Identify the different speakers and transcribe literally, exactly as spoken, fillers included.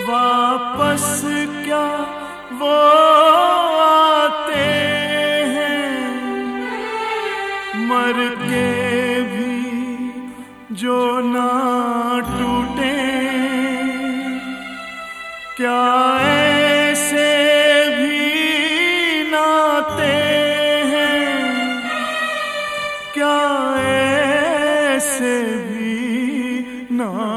Speaker 1: वापस क्या वो आते हैं, मर के भी जो ना टूटे। क्या ऐसे भी नाते हैं, क्या ऐसे भी ना